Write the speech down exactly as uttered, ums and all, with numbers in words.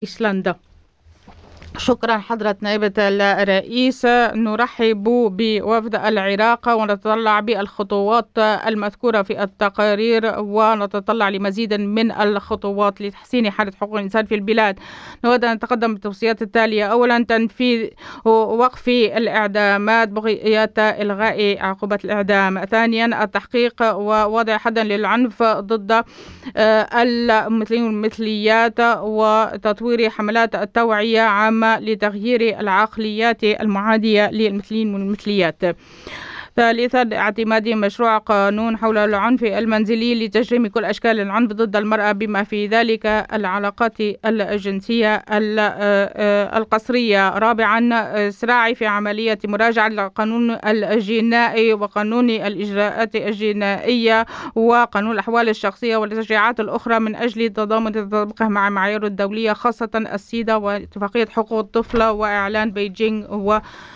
إيسلندا. شكرا حضرة نائبة الرئيس. نرحب بوفد العراق ونتطلع بالخطوات المذكورة في التقارير ونتطلع لمزيد من الخطوات لتحسين حالة حقوق الإنسان في البلاد. نود أن نتقدم بالتوصيات التالية: أولا، تنفيذ وقف الإعدامات بغية إلغاء عقوبة الإعدام. ثانيا، التحقيق ووضع حدا للعنف ضد المثليين والمثليات وتطوير حملات التوعية عامة لتغيير العقليات المعادية للمثليين والمثليات. ثالثا، اعتماد مشروع قانون حول العنف المنزلي لتجريم كل أشكال العنف ضد المرأة بما في ذلك العلاقات الجنسية القسرية. رابعا، إسراع في عملية مراجعة القانون الجنائي وقانون الإجراءات الجنائية وقانون الأحوال الشخصية والتشريعات الأخرى من أجل تضامن تطبيقها مع المعايير الدولية، خاصة السيدا واتفاقية حقوق الطفل وإعلان بيجينغ و